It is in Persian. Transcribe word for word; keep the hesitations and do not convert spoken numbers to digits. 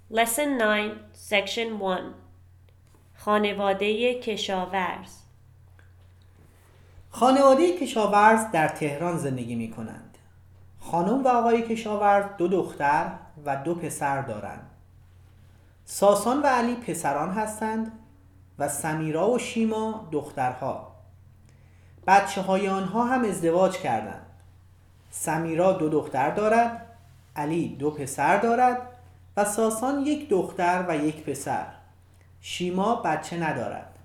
Lesson nine, Section one. خانواده کشاورز. خانواده کشاورز در تهران زندگی می کنند. خانم و آقای کشاورز دو دختر و دو پسر دارند. ساسان و علی پسران هستند و سمیرا و شیما دخترها. بچه های آنها هم ازدواج کردند. سمیرا دو دختر دارد، علی دو پسر دارد و ساسان یک دختر و یک پسر. شیما بچه ندارد.